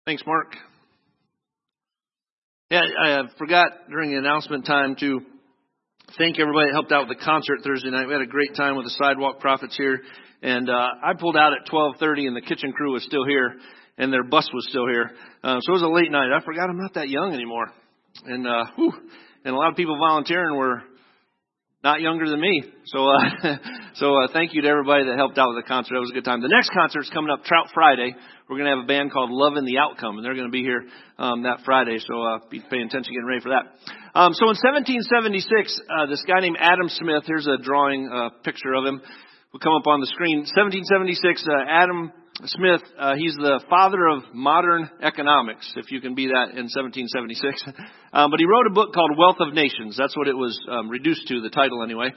Thanks, Mark. Yeah, I forgot during the announcement time to thank everybody that helped out with the concert Thursday night. We had a great time with the Sidewalk Prophets here. And I pulled out at 12:30 and the kitchen crew was still here and their bus was still here. So it was a late night. I forgot I'm not that young anymore. And a lot of people volunteering were not younger than me. So thank you to everybody that helped out with the concert. It was a good time. The next concert's coming up Trout Friday. We're going to have a band called Love in the Outcome, and they're going to be here that Friday. So be paying attention, getting ready for that. So in 1776, this guy named Adam Smith, here's a drawing picture of him. Will come up on the screen. 1776, Adam Smith, he's the father of modern economics, if you can be that in 1776. But he wrote a book called Wealth of Nations. That's what it was reduced to, the title anyway.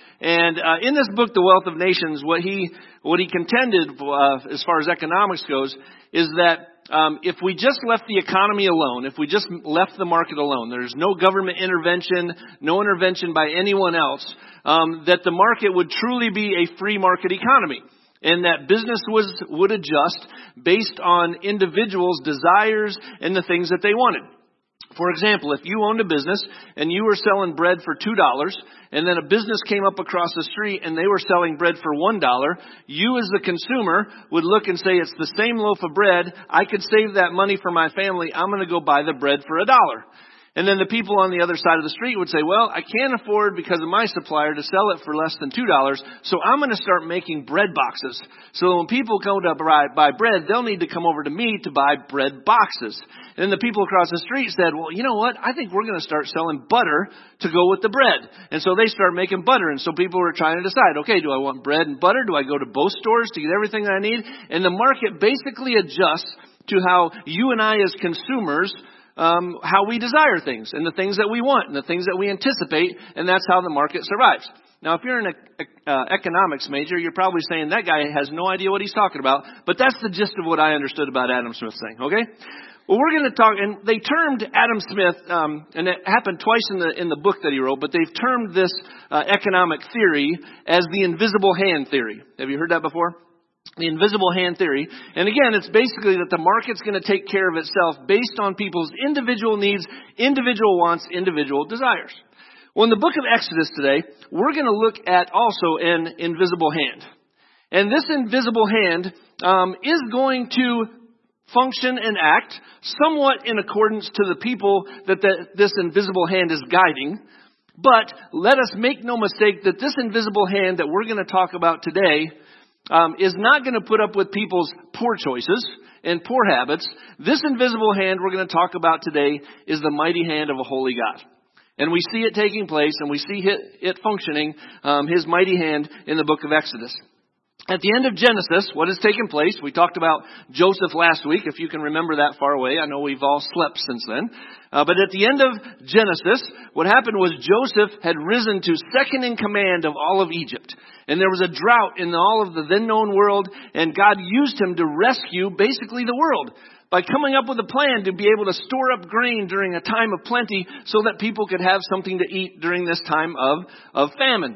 And in this book, The Wealth of Nations, what he contended as far as economics goes is that if we just left the economy alone, if we just left the market alone, there's no government intervention, no intervention by anyone else, that the market would truly be a free market economy. And that business would adjust based on individuals' desires and the things that they wanted. For example, if you owned a business and you were selling bread for $2 and then a business came up across the street and they were selling bread for $1, you as the consumer would look and say, it's the same loaf of bread. I could save that money for my family. I'm going to go buy the bread for $1. And then the people on the other side of the street would say, well, I can't afford because of my supplier to sell it for less than $2. So I'm going to start making bread boxes. So when people come to buy bread, they'll need to come over to me to buy bread boxes. And then the people across the street said, well, you know what? I think we're going to start selling butter to go with the bread. And so they start making butter. And so people were trying to decide, okay, do I want bread and butter? Do I go to both stores to get everything that I need? And the market basically adjusts to how you and I as consumers how we desire things and the things that we want and the things that we anticipate, and that's how the market survives. Now, if you're an economics major, you're probably saying that guy has no idea what he's talking about, but that's the gist of what I understood about Adam Smith's thing, okay? Well, we're going to talk, and they termed Adam Smith, and it happened twice in the book that he wrote, but they've termed this economic theory as the invisible hand theory. Have you heard that before? The invisible hand theory. And again, it's basically that the market's going to take care of itself based on people's individual needs, individual wants, individual desires. Well, in the book of Exodus today, we're going to look at also an invisible hand. And this invisible hand is going to function and act somewhat in accordance to the people that this invisible hand is guiding. But let us make no mistake that this invisible hand that we're going to talk about today is not going to put up with people's poor choices and poor habits. This invisible hand we're going to talk about today is the mighty hand of a holy God. And we see it taking place and we see it functioning, his mighty hand in the book of Exodus. At the end of Genesis, what has taken place? We talked about Joseph last week, if you can remember that far away. I know we've all slept since then. But at the end of Genesis, what happened was Joseph had risen to second in command of all of Egypt. And there was a drought in all of the then known world, and God used him to rescue basically the world by coming up with a plan to be able to store up grain during a time of plenty so that people could have something to eat during this time of famine.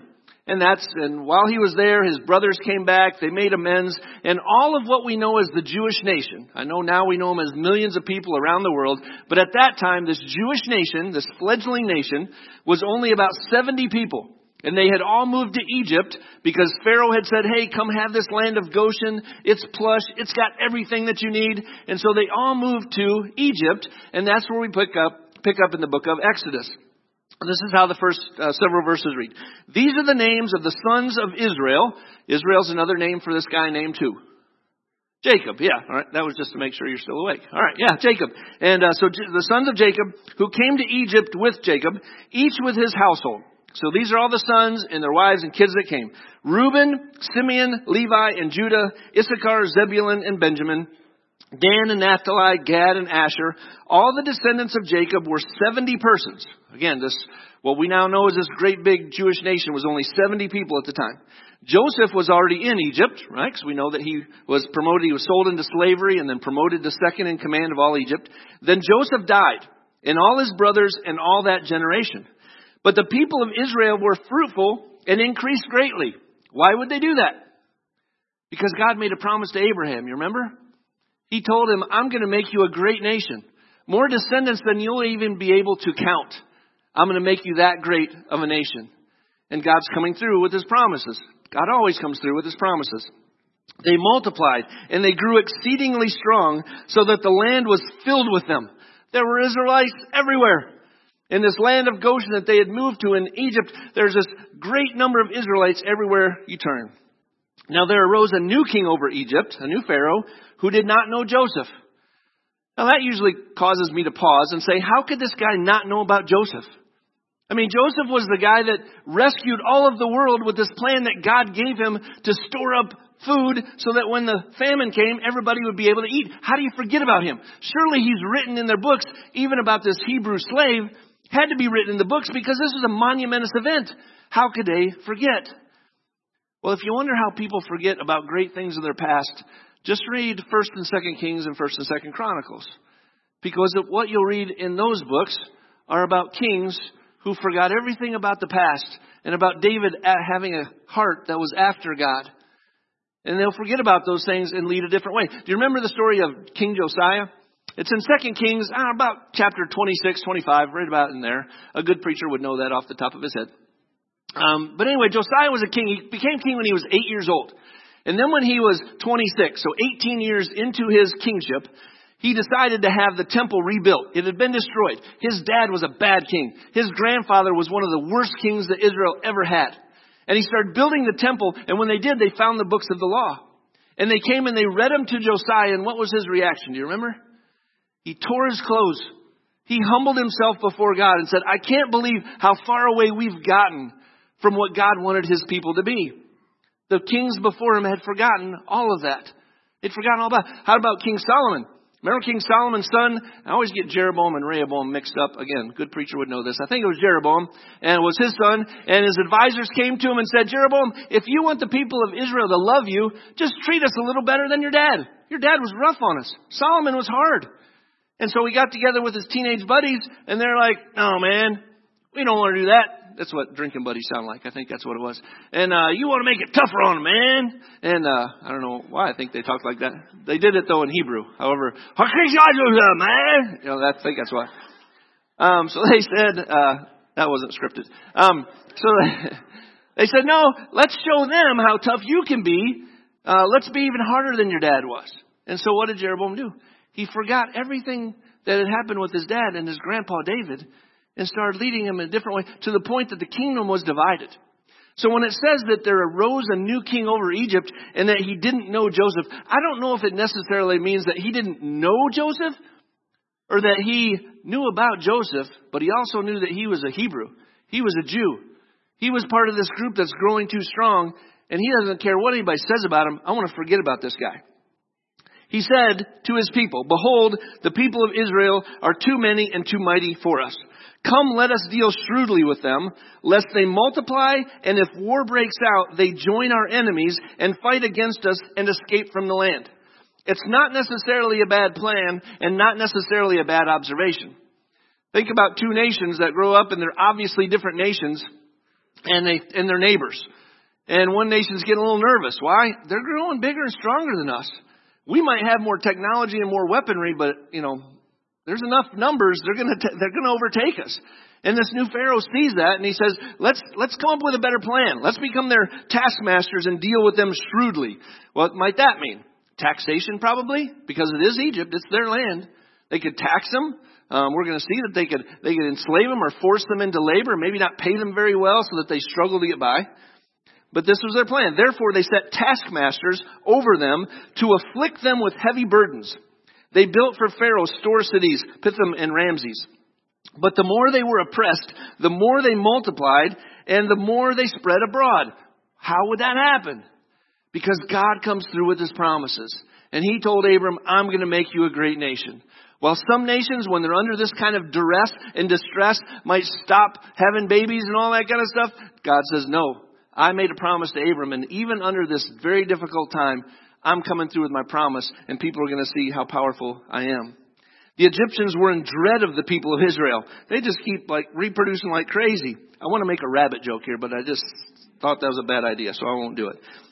And while he was there, his brothers came back, they made amends, and all of what we know as the Jewish nation, I know now we know them as millions of people around the world, but at that time, this Jewish nation, this fledgling nation, was only about 70 people. And they had all moved to Egypt because Pharaoh had said, hey, come have this land of Goshen. It's plush. It's got everything that you need. And so they all moved to Egypt, and that's where we pick up in the book of Exodus. This is how the first several verses read. These are the names of the sons of Israel. Israel's another name for this guy named who? Jacob. Yeah. All right. That was just to make sure you're still awake. All right. Yeah. Jacob. And so the sons of Jacob who came to Egypt with Jacob, each with his household. So these are all the sons and their wives and kids that came. Reuben, Simeon, Levi, and Judah, Issachar, Zebulun, and Benjamin, Dan and Naphtali, Gad and Asher. All the descendants of Jacob were 70 persons. Again, what we now know as this great big Jewish nation was only 70 people at the time. Joseph was already in Egypt, right? Because we know that he was promoted. He was sold into slavery and then promoted to second in command of all Egypt. Then Joseph died, and all his brothers and all that generation. But the people of Israel were fruitful and increased greatly. Why would they do that? Because God made a promise to Abraham, you remember? He told him, I'm going to make you a great nation. More descendants than you'll even be able to count. I'm going to make you that great of a nation. And God's coming through with his promises. God always comes through with his promises. They multiplied and they grew exceedingly strong so that the land was filled with them. There were Israelites everywhere. In this land of Goshen that they had moved to in Egypt, there's this great number of Israelites everywhere you turn. Now there arose a new king over Egypt, a new Pharaoh, who did not know Joseph. Now that usually causes me to pause and say, how could this guy not know about Joseph? I mean, Joseph was the guy that rescued all of the world with this plan that God gave him to store up food so that when the famine came, everybody would be able to eat. How do you forget about him? Surely he's written in their books, even about this Hebrew slave, had to be written in the books because this was a monumentous event. How could they forget? Well, if you wonder how people forget about great things in their past, just read 1st and 2nd Kings and 1st and 2nd Chronicles. Because what you'll read in those books are about kings who forgot everything about the past and about David having a heart that was after God. And they'll forget about those things and lead a different way. Do you remember the story of King Josiah? It's in 2 Kings, about chapter 26, 25, right about in there. A good preacher would know that off the top of his head. But anyway, Josiah was a king. He became king when he was 8 years old. And then when he was 26, so 18 years into his kingship, he decided to have the temple rebuilt. It had been destroyed. His dad was a bad king. His grandfather was one of the worst kings that Israel ever had. And he started building the temple, and when they did, they found the books of the law. And they came and they read them to Josiah, and what was his reaction? Do you remember? He tore his clothes. He humbled himself before God and said, I can't believe how far away we've gotten from what God wanted his people to be. The kings before him had forgotten all of that. They'd forgotten all about it. How about King Solomon? Remember King Solomon's son? I always get Jeroboam and Rehoboam mixed up. Again, good preacher would know this. I think it was Jeroboam, and it was his son. And his advisors came to him and said, Jeroboam, if you want the people of Israel to love you, just treat us a little better than your dad. Your dad was rough on us. Solomon was hard. And so he got together with his teenage buddies, and they're like, no, man, we don't want to do that. That's what drinking buddies sound like. I think that's what it was. And you want to make it tougher on them, man. And I don't know why I think they talked like that. They did it, though, in Hebrew. However, man. I think that's why. So they said, that wasn't scripted. So they said, no, let's show them how tough you can be. Let's be even harder than your dad was. And so what did Jeroboam do? He forgot everything that had happened with his dad and his grandpa David and started leading him in a different way to the point that the kingdom was divided. So when it says that there arose a new king over Egypt and that he didn't know Joseph, I don't know if it necessarily means that he didn't know Joseph or that he knew about Joseph, but he also knew that he was a Hebrew. He was a Jew. He was part of this group that's growing too strong, and he doesn't care what anybody says about him. I want to forget about this guy. He said to his people, behold, the people of Israel are too many and too mighty for us. Come, let us deal shrewdly with them, lest they multiply, and if war breaks out, they join our enemies and fight against us and escape from the land. It's not necessarily a bad plan and not necessarily a bad observation. Think about two nations that grow up and they're obviously different nations and they're neighbors. And one nation's getting a little nervous. Why? They're growing bigger and stronger than us. We might have more technology and more weaponry, but, there's enough numbers, they're going to overtake us. And this new Pharaoh sees that and he says, let's come up with a better plan. Let's become their taskmasters and deal with them shrewdly. What might that mean? Taxation probably, because it is Egypt, it's their land. They could tax them. We're going to see that they could enslave them or force them into labor, maybe not pay them very well so that they struggle to get by. But this was their plan. Therefore, they set taskmasters over them to afflict them with heavy burdens. They built for Pharaoh store cities, Pithom and Ramses. But the more they were oppressed, the more they multiplied, and the more they spread abroad. How would that happen? Because God comes through with his promises. And he told Abram, I'm going to make you a great nation. While some nations, when they're under this kind of duress and distress, might stop having babies and all that kind of stuff, God says, no, I made a promise to Abram, and even under this very difficult time, I'm coming through with my promise, and people are going to see how powerful I am. The Egyptians were in dread of the people of Israel. They just keep reproducing like crazy. I want to make a rabbit joke here, but I just thought that was a bad idea, so I won't do it.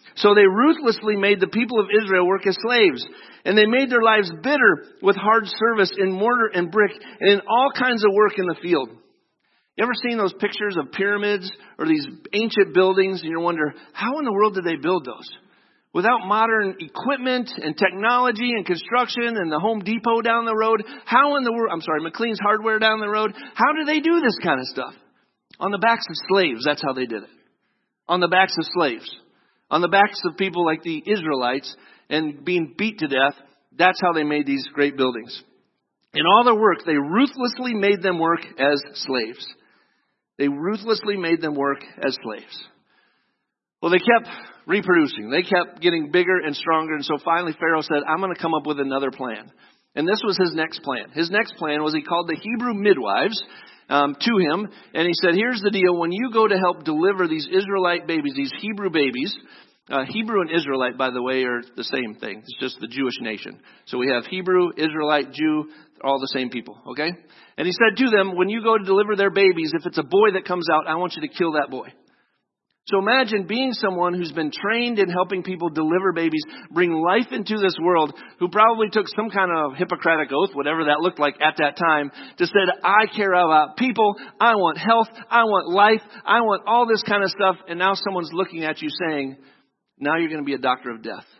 So they ruthlessly made the people of Israel work as slaves. And they made their lives bitter with hard service in mortar and brick and in all kinds of work in the field. You ever seen those pictures of pyramids or these ancient buildings and you wonder, how in the world did they build those? Without modern equipment and technology and construction and the Home Depot down the road, McLean's Hardware down the road, how do they do this kind of stuff? On the backs of slaves, that's how they did it. On the backs of slaves. On the backs of people like the Israelites and being beat to death, that's how they made these great buildings. In all their work, they ruthlessly made them work as slaves. They ruthlessly made them work as slaves. Well, they kept reproducing. They kept getting bigger and stronger. And so finally Pharaoh said, I'm going to come up with another plan. And this was his next plan. His next plan was he called the Hebrew midwives to him. And he said, here's the deal. When you go to help deliver these Israelite babies, these Hebrew babies, Hebrew and Israelite, by the way, are the same thing. It's just the Jewish nation. So we have Hebrew, Israelite, Jew, all the same people. Okay? And he said to them, when you go to deliver their babies, if it's a boy that comes out, I want you to kill that boy. So imagine being someone who's been trained in helping people deliver babies, bring life into this world, who probably took some kind of Hippocratic oath, whatever that looked like at that time, to say, I care about people, I want health, I want life, I want all this kind of stuff. And now someone's looking at you saying, now you're going to be a doctor of death.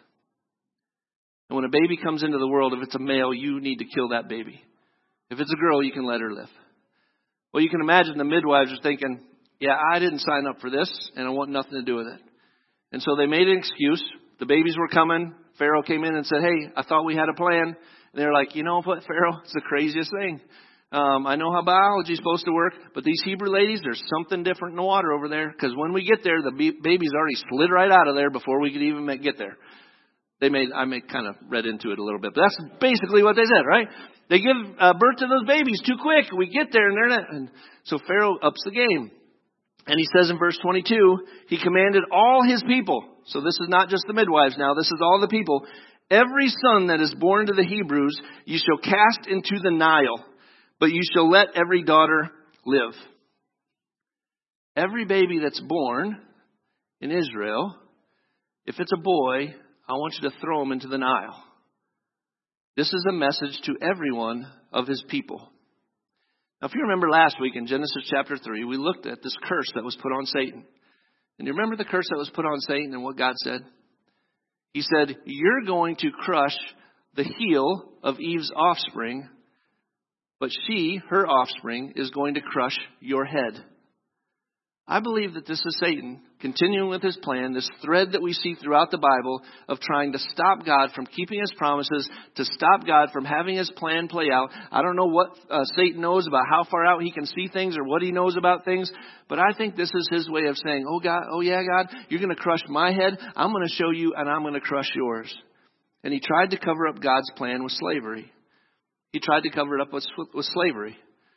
And when a baby comes into the world, if it's a male, you need to kill that baby. If it's a girl, you can let her live. Well, you can imagine the midwives are thinking, yeah, I didn't sign up for this, and I want nothing to do with it. And so they made an excuse. The babies were coming. Pharaoh came in and said, hey, I thought we had a plan. And they're like, you know what, Pharaoh? It's the craziest thing. I know how biology is supposed to work, but these Hebrew ladies, there's something different in the water over there. Because when we get there, the baby's already slid right out of there before we could even get there. I kind of read into it a little bit, but that's basically what they said, right? They give birth to those babies too quick. We get there and they're not. And so Pharaoh ups the game. And he says in verse 22, he commanded all his people. So this is not just the midwives now. This is all the people. Every son that is born to the Hebrews, you shall cast into the Nile, but you shall let every daughter live. Every baby that's born in Israel, if it's a boy, I want you to throw him into the Nile. This is a message to everyone of his people. Now, if you remember last week in Genesis chapter 3, we looked at this curse that was put on Satan. And you remember the curse that was put on Satan and what God said? He said, you're going to crush the heel of Eve's offspring, but her offspring, is going to crush your head. I believe that this is Satan continuing with his plan, this thread that we see throughout the Bible of trying to stop God from keeping his promises, to stop God from having his plan play out. I don't know what Satan knows about how far out he can see things or what he knows about things, but I think this is his way of saying, oh yeah, God, you're going to crush my head. I'm going to show you and I'm going to crush yours. And he tried to cover up God's plan with slavery. He tried to cover it up with slavery.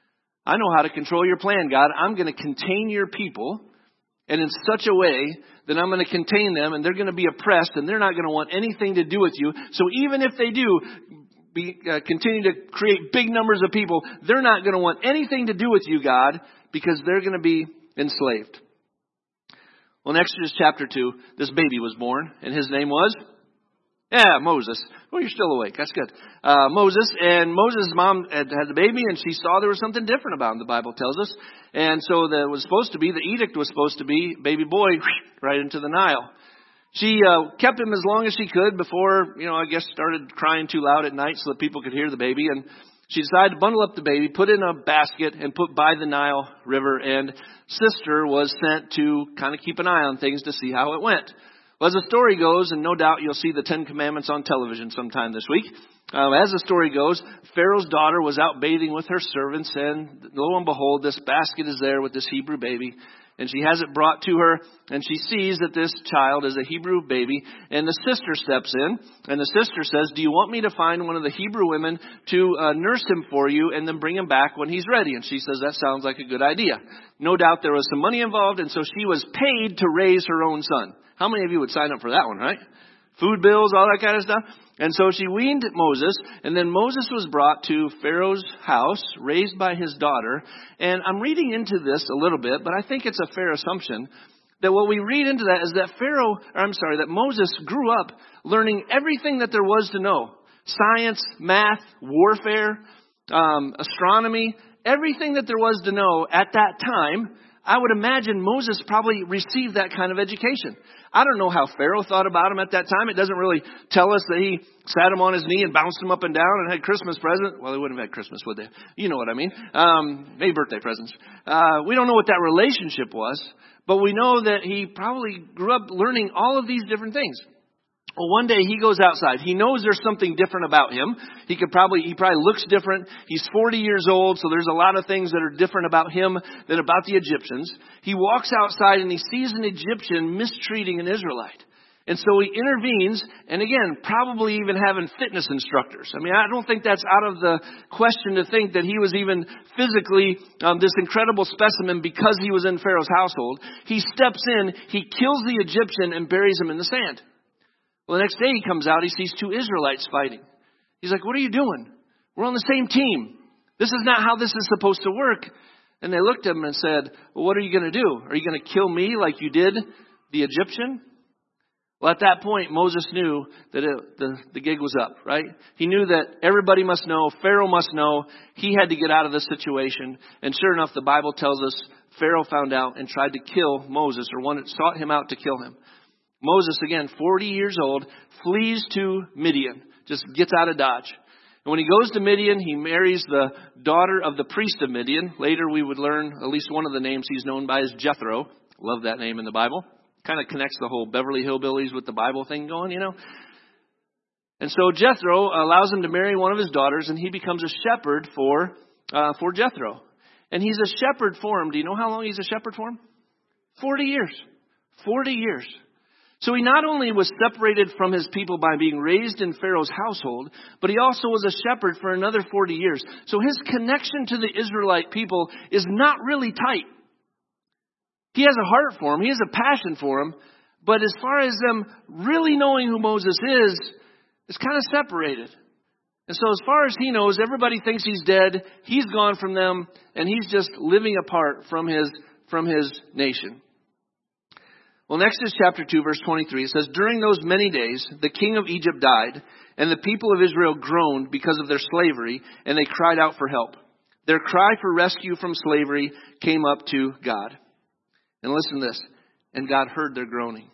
I know how to control your plan, God. I'm going to contain your people, and in such a way that I'm going to contain them, and they're going to be oppressed, and they're not going to want anything to do with you. So even if they do continue to create big numbers of people, they're not going to want anything to do with you, God, because they're going to be enslaved. Well, in Exodus chapter 2, this baby was born, and his name was? Yeah, Moses. Well, you're still awake. That's good. Moses. And Moses' mom had the baby, and she saw there was something different about him, the Bible tells us. And so the edict was supposed to be, baby boy, right into the Nile. She kept him as long as she could before, started crying too loud at night so that people could hear the baby. And she decided to bundle up the baby, put in a basket, and put by the Nile River. And sister was sent to kind of keep an eye on things to see how it went. Well, as the story goes, and no doubt you'll see the Ten Commandments on television sometime this week. As the story goes, Pharaoh's daughter was out bathing with her servants, and lo and behold, this basket is there with this Hebrew baby. And she has it brought to her, and she sees that this child is a Hebrew baby. And the sister steps in, and the sister says, do you want me to find one of the Hebrew women to nurse him for you and then bring him back when he's ready? And she says, that sounds like a good idea. No doubt there was some money involved, and so she was paid to raise her own son. How many of you would sign up for that one, right? Food bills, all that kind of stuff. And so she weaned Moses, and then Moses was brought to Pharaoh's house, raised by his daughter. And I'm reading into this a little bit, but I think it's a fair assumption that what we read into that is that that Moses grew up learning everything that there was to know. Science, math, warfare, astronomy, everything that there was to know at that time. I would imagine Moses probably received that kind of education. I don't know how Pharaoh thought about him at that time. It doesn't really tell us that he sat him on his knee and bounced him up and down and had Christmas presents. Well, they wouldn't have had Christmas, would they? You know what I mean. Maybe birthday presents. We don't know what that relationship was, but we know that he probably grew up learning all of these different things. Well, one day he goes outside. He knows there's something different about him. He probably looks different. He's 40 years old, so there's a lot of things that are different about him than about the Egyptians. He walks outside and he sees an Egyptian mistreating an Israelite. And so he intervenes, and again, probably even having fitness instructors. I mean, I don't think that's out of the question to think that he was even physically this incredible specimen because he was in Pharaoh's household. He steps in, he kills the Egyptian and buries him in the sand. Well, the next day he comes out, he sees two Israelites fighting. He's like, what are you doing? We're on the same team. This is not how this is supposed to work. And they looked at him and said, well, what are you going to do? Are you going to kill me like you did the Egyptian? Well, at that point, Moses knew that the gig was up, right? He knew that everybody must know, Pharaoh must know, he had to get out of this situation. And sure enough, the Bible tells us Pharaoh found out and tried to kill Moses, or sought him out to kill him. Moses, again, 40 years old, flees to Midian, just gets out of Dodge. And when he goes to Midian, he marries the daughter of the priest of Midian. Later we would learn at least one of the names he's known by is Jethro. Love that name in the Bible. Kind of connects the whole Beverly Hillbillies with the Bible thing going, you know. And so Jethro allows him to marry one of his daughters, and he becomes a shepherd for Jethro. And he's a shepherd for him. Do you know how long he's a shepherd for him? 40 years. 40 years. So he not only was separated from his people by being raised in Pharaoh's household, but he also was a shepherd for another 40 years. So his connection to the Israelite people is not really tight. He has a heart for them. He has a passion for them. But as far as them really knowing who Moses is, it's kind of separated. And so as far as he knows, everybody thinks he's dead. He's gone from them, and he's just living apart from his nation. Well, next is chapter 2, verse 23. It says, during those many days, the king of Egypt died, and the people of Israel groaned because of their slavery, and they cried out for help. Their cry for rescue from slavery came up to God. And listen to this. And God heard their groaning.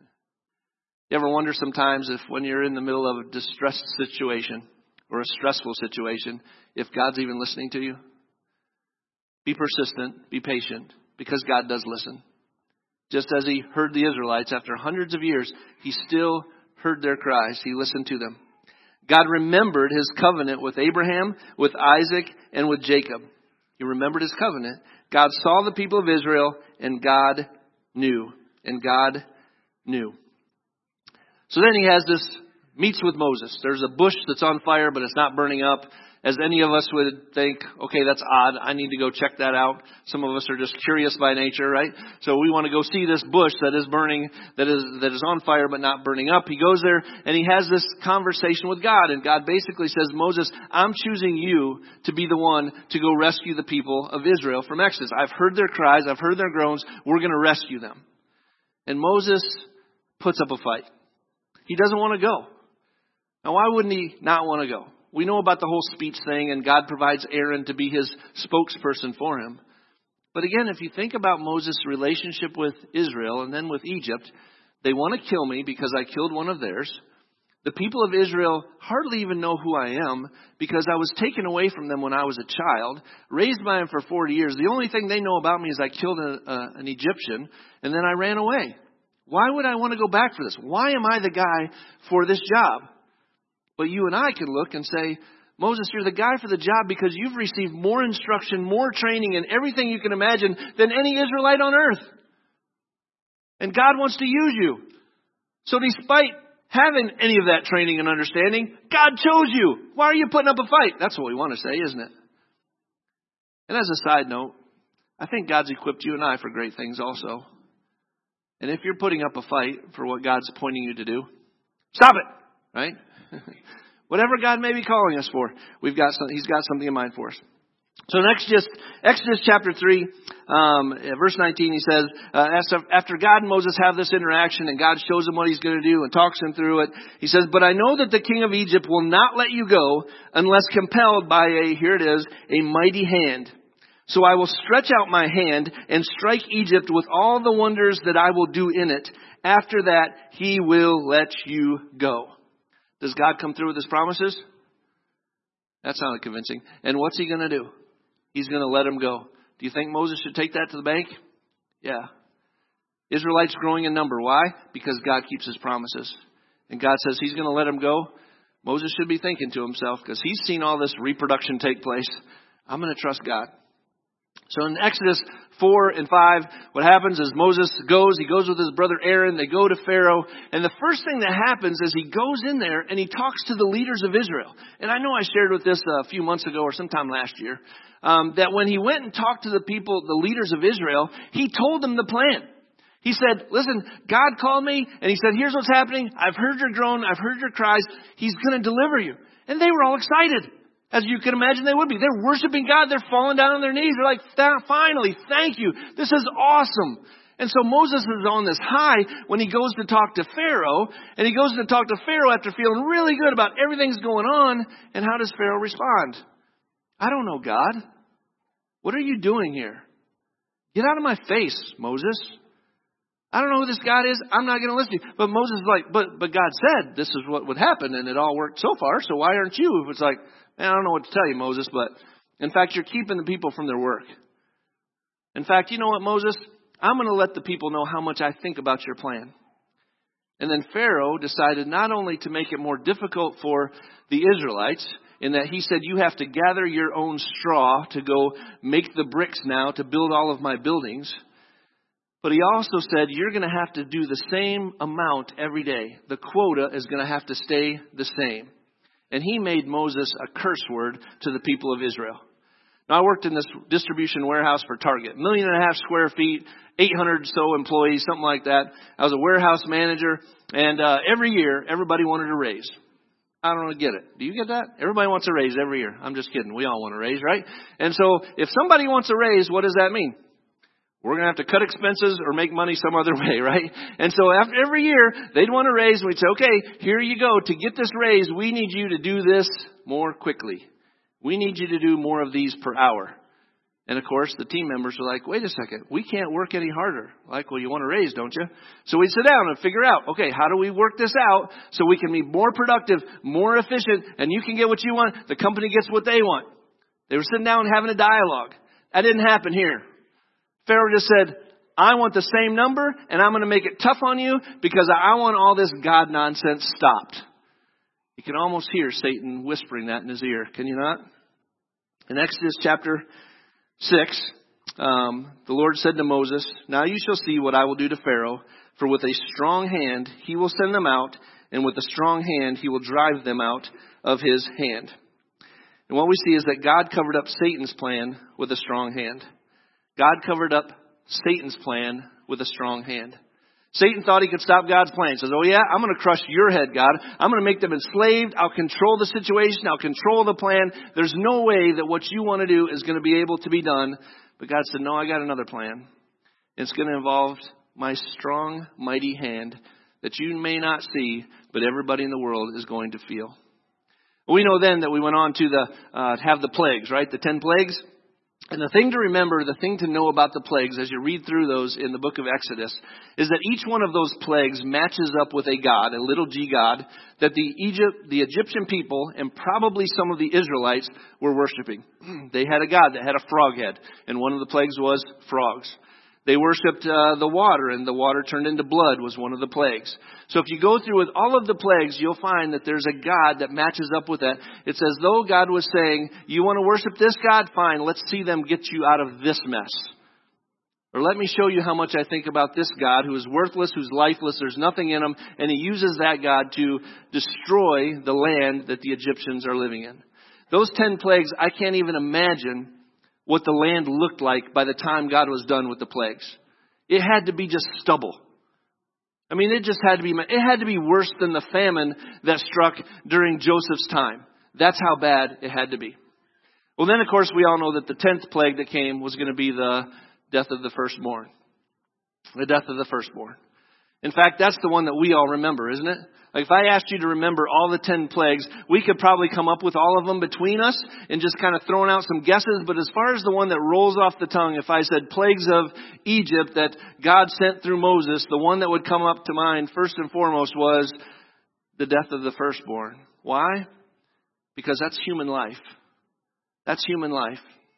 You ever wonder sometimes if when you're in the middle of a distressed situation or a stressful situation, if God's even listening to you? Be persistent, be patient, because God does listen. Just as he heard the Israelites after hundreds of years, he still heard their cries. He listened to them. God remembered his covenant with Abraham, with Isaac, and with Jacob. He remembered his covenant. God saw the people of Israel, and God knew. And God knew. So then he has this, meets with Moses. There's a bush that's on fire, but it's not burning up. As any of us would think, okay, that's odd. I need to go check that out. Some of us are just curious by nature, right? So we want to go see this bush that is burning, that is on fire but not burning up. He goes there and he has this conversation with God. And God basically says, Moses, I'm choosing you to be the one to go rescue the people of Israel from Exodus. I've heard their cries. I've heard their groans. We're going to rescue them. And Moses puts up a fight. He doesn't want to go. Now, why wouldn't he not want to go? We know about the whole speech thing, and God provides Aaron to be his spokesperson for him. But again, if you think about Moses' relationship with Israel and then with Egypt, they want to kill me because I killed one of theirs. The people of Israel hardly even know who I am because I was taken away from them when I was a child, raised by them for 40 years. The only thing they know about me is I killed an Egyptian, and then I ran away. Why would I want to go back for this? Why am I the guy for this job? But you and I can look and say, Moses, you're the guy for the job because you've received more instruction, more training, and everything you can imagine than any Israelite on earth. And God wants to use you. So despite having any of that training and understanding, God chose you. Why are you putting up a fight? That's what we want to say, isn't it? And as a side note, I think God's equipped you and I for great things also. And if you're putting up a fight for what God's pointing you to do, stop it, right? Whatever God may be calling us for, He's got something in mind for us. So in Exodus chapter 3, verse 19, he says, after God and Moses have this interaction and God shows him what he's going to do and talks him through it, he says, "But I know that the king of Egypt will not let you go unless compelled by a mighty hand. So I will stretch out my hand and strike Egypt with all the wonders that I will do in it. After that, he will let you go." Does God come through with his promises? That sounded convincing. And what's he going to do? He's going to let him go. Do you think Moses should take that to the bank? Yeah. Israelites growing in number. Why? Because God keeps his promises. And God says he's going to let him go. Moses should be thinking to himself, because he's seen all this reproduction take place, I'm going to trust God. So in Exodus 4 and 5, what happens is Moses he goes with his brother Aaron, they go to Pharaoh, and the first thing that happens is he goes in there and he talks to the leaders of Israel. And I know I shared with this a few months ago or sometime last year, that when he went and talked to the people, the leaders of Israel, he told them the plan. He said, listen, God called me and he said, here's what's happening. I've heard your groan. I've heard your cries. He's going to deliver you. And they were all excited. As you can imagine they would be. They're worshiping God. They're falling down on their knees. They're like, finally, thank you. This is awesome. And so Moses is on this high when he goes to talk to Pharaoh. And he goes to talk to Pharaoh after feeling really good about everything's going on. And how does Pharaoh respond? I don't know, God. What are you doing here? Get out of my face, Moses. I don't know who this God is. I'm not going to listen to you. But Moses is like, but God said this is what would happen. And it all worked so far. So why aren't you? If it's like, I don't know what to tell you, Moses, but in fact, you're keeping the people from their work. In fact, you know what, Moses? I'm going to let the people know how much I think about your plan. And then Pharaoh decided not only to make it more difficult for the Israelites, in that he said, you have to gather your own straw to go make the bricks now to build all of my buildings. But he also said, you're going to have to do the same amount every day. The quota is going to have to stay the same. And he made Moses a curse word to the people of Israel. Now, I worked in this distribution warehouse for Target. 1.5 million square feet, 800 so employees, something like that. I was a warehouse manager. And every year, everybody wanted a raise. I don't get it. Do you get that? Everybody wants a raise every year. I'm just kidding. We all want a raise, right? And so if somebody wants a raise, what does that mean? We're going to have to cut expenses or make money some other way, right? And so after every year, they'd want a raise, and we'd say, okay, here you go. To get this raise, we need you to do this more quickly. We need you to do more of these per hour. And of course, the team members were like, wait a second, we can't work any harder. Like, well, you want a raise, don't you? So we'd sit down and figure out, okay, how do we work this out so we can be more productive, more efficient, and you can get what you want, the company gets what they want. They were sitting down having a dialogue. That didn't happen here. Pharaoh just said, I want the same number, and I'm going to make it tough on you because I want all this God nonsense stopped. You can almost hear Satan whispering that in his ear. Can you not? In Exodus chapter 6, the Lord said to Moses, now you shall see what I will do to Pharaoh, for with a strong hand he will send them out, and with a strong hand he will drive them out of his hand. And what we see is that God covered up Satan's plan with a strong hand. God covered up Satan's plan with a strong hand. Satan thought he could stop God's plan. He says, oh yeah, I'm going to crush your head, God. I'm going to make them enslaved. I'll control the situation. I'll control the plan. There's no way that what you want to do is going to be able to be done. But God said, no, I got another plan. It's going to involve my strong, mighty hand that you may not see, but everybody in the world is going to feel. We know then that we went on to have the plagues, right? The 10 plagues. And the thing to remember, the thing to know about the plagues as you read through those in the book of Exodus is that each one of those plagues matches up with a god, a little g god, that the Egyptian people and probably some of the Israelites were worshiping. They had a god that had a frog head, and one of the plagues was frogs. They worshipped the water, and the water turned into blood was one of the plagues. So if you go through with all of the plagues, you'll find that there's a God that matches up with that. It's as though God was saying, you want to worship this God? Fine, let's see them get you out of this mess. Or let me show you how much I think about this God who is worthless, who's lifeless, there's nothing in him, and he uses that God to destroy the land that the Egyptians are living in. Those 10 plagues, I can't even imagine what the land looked like by the time God was done with the plagues. It had to be just stubble. I mean, it had to be worse than the famine that struck during Joseph's time. That's how bad it had to be. Well, then, of course, we all know that the 10th plague that came was going to be the death of the firstborn. The death of the firstborn. In fact, that's the one that we all remember, isn't it? Like if I asked you to remember all the 10 plagues, we could probably come up with all of them between us and just kind of throwing out some guesses. But as far as the one that rolls off the tongue, if I said plagues of Egypt that God sent through Moses, the one that would come up to mind first and foremost was the death of the firstborn. Why? Because that's human life. That's human life.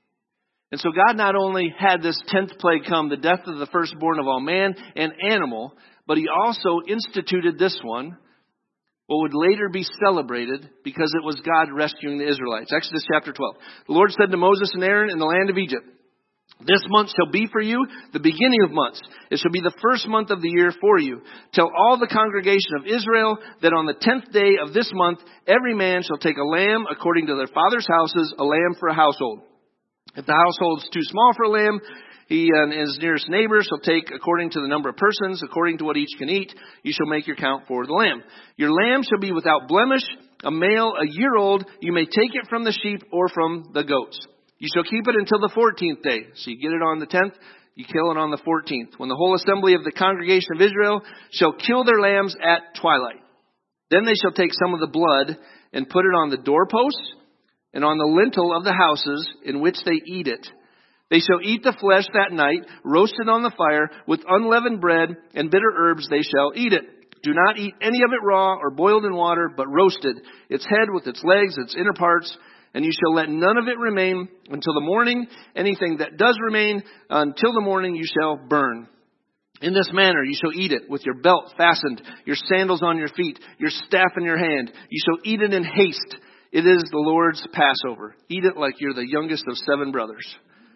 And so God not only had this 10th plague come, the death of the firstborn of all man and animal, but he also instituted this one, what would later be celebrated because it was God rescuing the Israelites. Exodus chapter 12. The Lord said to Moses and Aaron in the land of Egypt, "This month shall be for you the beginning of months. It shall be the first month of the year for you. Tell all the congregation of Israel that on the 10th day of this month, every man shall take a lamb according to their father's houses, a lamb for a household. If the household is too small for a lamb, he and his nearest neighbor shall take according to the number of persons, according to what each can eat. You shall make your count for the lamb. Your lamb shall be without blemish, a male, a year old. You may take it from the sheep or from the goats. You shall keep it until the 14th day." So you get it on the 10th, you kill it on the 14th. "When the whole assembly of the congregation of Israel shall kill their lambs at twilight. Then they shall take some of the blood and put it on the doorposts and on the lintel of the houses in which they eat it. They shall eat the flesh that night, roasted on the fire, with unleavened bread and bitter herbs they shall eat it. Do not eat any of it raw or boiled in water, but roasted, its head with its legs, its inner parts. And you shall let none of it remain until the morning. Anything that does remain until the morning you shall burn. In this manner you shall eat it, with your belt fastened, your sandals on your feet, your staff in your hand. You shall eat it in haste. It is the Lord's Passover. Eat it like you're the youngest of 7 brothers.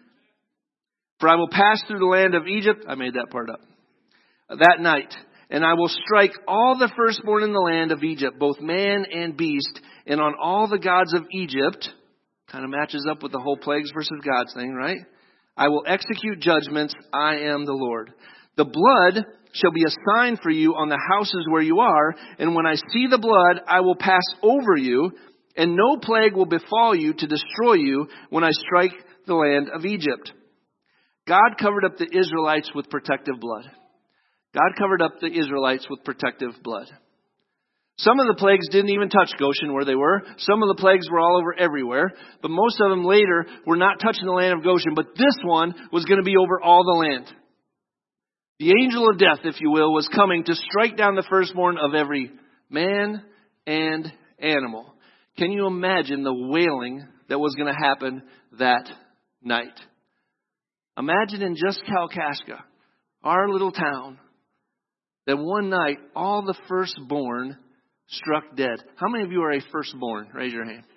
For I will pass through the land of Egypt," I made that part up, "that night, and I will strike all the firstborn in the land of Egypt, both man and beast, and on all the gods of Egypt," kind of matches up with the whole plagues versus gods thing, right? "I will execute judgments. I am the Lord. The blood shall be a sign for you on the houses where you are, and when I see the blood, I will pass over you, and no plague will befall you to destroy you when I strike the land of Egypt." God covered up the Israelites with protective blood. God covered up the Israelites with protective blood. Some of the plagues didn't even touch Goshen where they were. Some of the plagues were all over everywhere. But most of them later were not touching the land of Goshen. But this one was going to be over all the land. The angel of death, if you will, was coming to strike down the firstborn of every man and animal. Can you imagine the wailing that was going to happen that night? Imagine in just Kalkaska, our little town, that one night all the firstborn struck dead. How many of you are a firstborn? Raise your hand.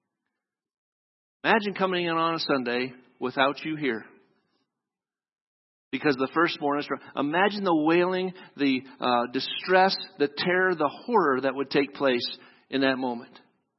Imagine coming in on a Sunday without you here, because the firstborn is struck. Imagine the wailing, the distress, the terror, the horror that would take place in that moment.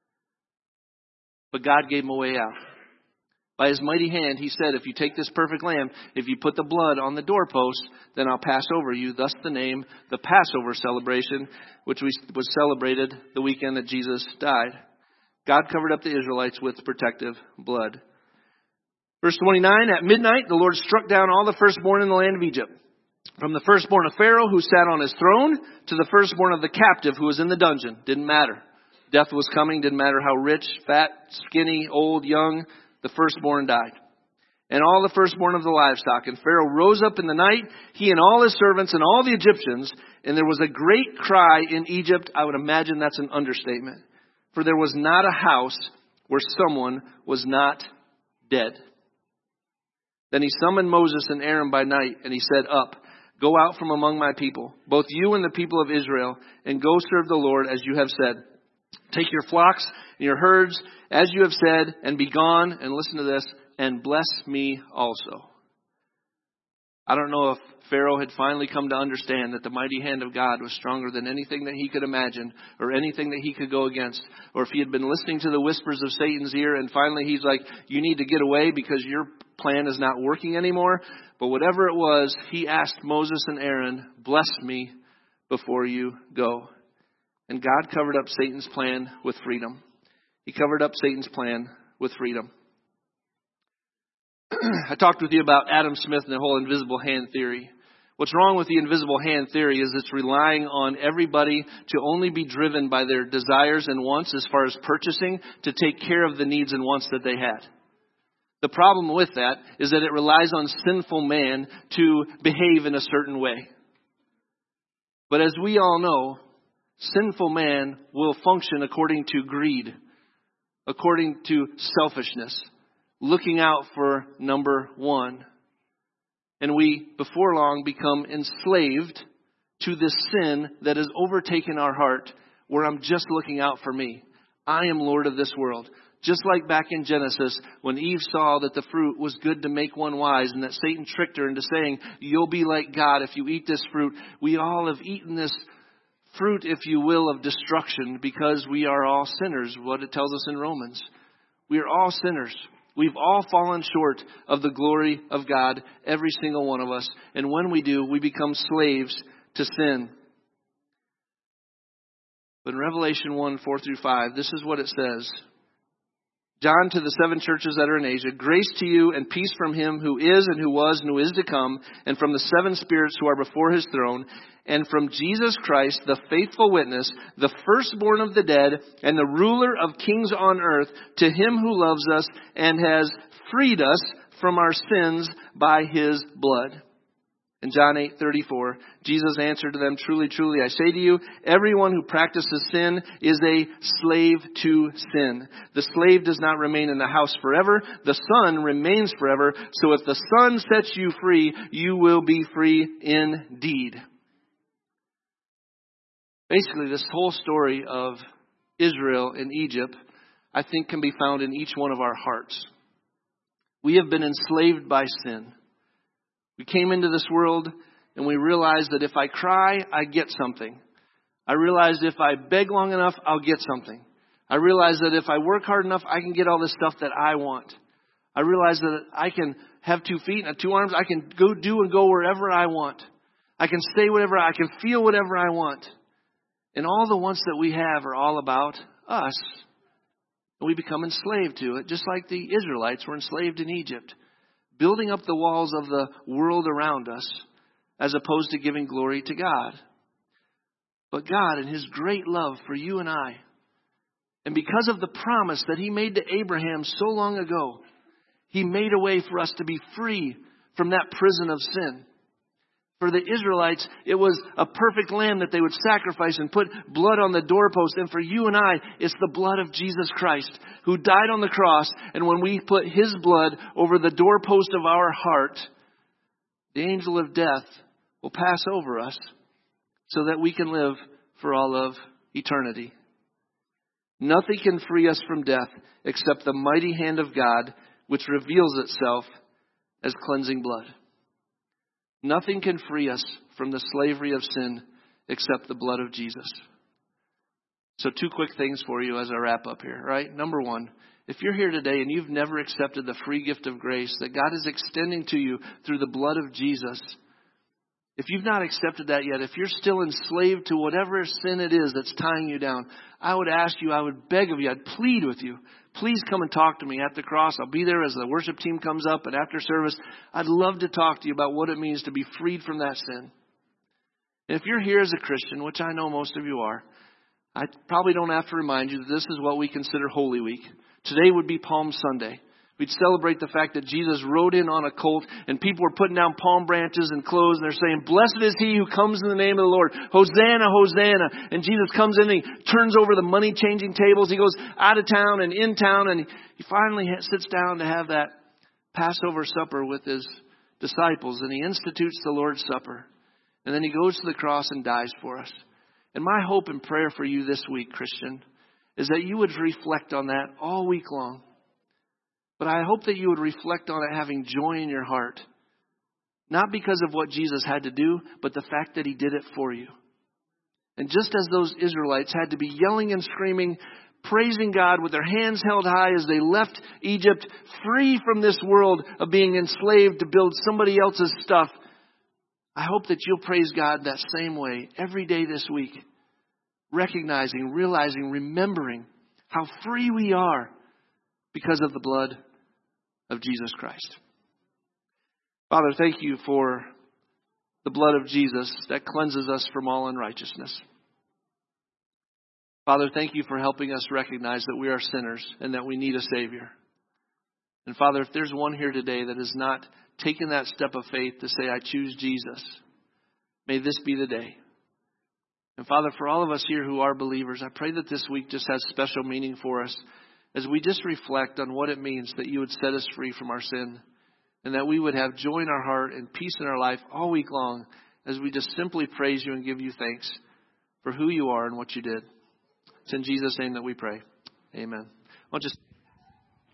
But God gave him a way out. By his mighty hand, he said, "If you take this perfect lamb, if you put the blood on the doorpost, then I'll pass over you." Thus the name, the Passover celebration, which was celebrated the weekend that Jesus died. God covered up the Israelites with protective blood. Verse 29, "At midnight, the Lord struck down all the firstborn in the land of Egypt, from the firstborn of Pharaoh who sat on his throne to the firstborn of the captive who was in the dungeon." Didn't matter. Death was coming. Didn't matter how rich, fat, skinny, old, young. The firstborn died. "And all the firstborn of the livestock. And Pharaoh rose up in the night, he and all his servants and all the Egyptians. And there was a great cry in Egypt." I would imagine that's an understatement. "For there was not a house where someone was not dead. Then he summoned Moses and Aaron by night, and he said, 'Up, go out from among my people, both you and the people of Israel, and go serve the Lord as you have said. Take your flocks and your herds, as you have said, and be gone,' and listen to this, 'and bless me also.'" I don't know if Pharaoh had finally come to understand that the mighty hand of God was stronger than anything that he could imagine or anything that he could go against. Or if he had been listening to the whispers of Satan's ear and finally he's like, "You need to get away because your plan is not working anymore." But whatever it was, he asked Moses and Aaron, "Bless me before you go." And God covered up Satan's plan with freedom. He covered up Satan's plan with freedom. I talked with you about Adam Smith and the whole invisible hand theory. What's wrong with the invisible hand theory is it's relying on everybody to only be driven by their desires and wants as far as purchasing to take care of the needs and wants that they had. The problem with that is that it relies on sinful man to behave in a certain way. But as we all know, sinful man will function according to greed, according to selfishness, looking out for number one. And we, before long, become enslaved to this sin that has overtaken our heart, where I'm just looking out for me. I am Lord of this world. Just like back in Genesis, when Eve saw that the fruit was good to make one wise, and that Satan tricked her into saying, you'll be like God if you eat this fruit. We all have eaten this fruit, if you will, of destruction, because we are all sinners, what it tells us in Romans. We are all sinners. We've all fallen short of the glory of God, every single one of us. And when we do, we become slaves to sin. But in Revelation 1:4-5, this is what it says. John, to the 7 churches that are in Asia, grace to you and peace from him who is and who was and who is to come, and from the 7 spirits who are before his throne, and from Jesus Christ, the faithful witness, the firstborn of the dead, and the ruler of kings on earth, to him who loves us and has freed us from our sins by his blood. In John 8:34, Jesus answered to them, truly, truly, I say to you, everyone who practices sin is a slave to sin. The slave does not remain in the house forever. The Son remains forever. So if the Son sets you free, you will be free indeed. Basically, this whole story of Israel and Egypt, I think, can be found in each one of our hearts. We have been enslaved by sin. We came into this world and we realized that if I cry, I get something. I realized if I beg long enough, I'll get something. I realized that if I work hard enough, I can get all this stuff that I want. I realized that I can have 2 feet and 2 arms. I can go do and go wherever I want. I can say whatever, I can feel whatever I want. And all the wants that we have are all about us. And we become enslaved to it, just like the Israelites were enslaved in Egypt. Building up the walls of the world around us as opposed to giving glory to God. But God, in his great love for you and I, and because of the promise that he made to Abraham so long ago, he made a way for us to be free from that prison of sin. For the Israelites, it was a perfect lamb that they would sacrifice and put blood on the doorpost. And for you and I, it's the blood of Jesus Christ who died on the cross. And when we put his blood over the doorpost of our heart, the angel of death will pass over us so that we can live for all of eternity. Nothing can free us from death except the mighty hand of God, which reveals itself as cleansing blood. Nothing can free us from the slavery of sin except the blood of Jesus. So 2 quick things for you as I wrap up here, right? Number 1, if you're here today and you've never accepted the free gift of grace that God is extending to you through the blood of Jesus, if you've not accepted that yet, if you're still enslaved to whatever sin it is that's tying you down, I would ask you, I would beg of you, I'd plead with you, please come and talk to me at the cross. I'll be there as the worship team comes up and after service. I'd love to talk to you about what it means to be freed from that sin. And if you're here as a Christian, which I know most of you are, I probably don't have to remind you that this is what we consider Holy Week. Today would be Palm Sunday. We'd celebrate the fact that Jesus rode in on a colt and people were putting down palm branches and clothes and they're saying, blessed is he who comes in the name of the Lord. Hosanna, Hosanna. And Jesus comes in and he turns over the money changing tables. He goes out of town and in town and he finally sits down to have that Passover supper with his disciples and he institutes the Lord's Supper. And then he goes to the cross and dies for us. And my hope and prayer for you this week, Christian, is that you would reflect on that all week long. But I hope that you would reflect on it having joy in your heart. Not because of what Jesus had to do, but the fact that he did it for you. And just as those Israelites had to be yelling and screaming, praising God with their hands held high as they left Egypt, free from this world of being enslaved to build somebody else's stuff, I hope that you'll praise God that same way every day this week. Recognizing, realizing, remembering how free we are because of the blood of Jesus Christ. Father, thank you for the blood of Jesus that cleanses us from all unrighteousness. Father, thank you for helping us recognize that we are sinners and that we need a Savior. And Father, if there's one here today that has not taken that step of faith to say, I choose Jesus, may this be the day. And Father, for all of us here who are believers, I pray that this week just has special meaning for us as we just reflect on what it means that you would set us free from our sin and that we would have joy in our heart and peace in our life all week long as we just simply praise you and give you thanks for who you are and what you did. It's in Jesus' name that we pray. Amen. I'll just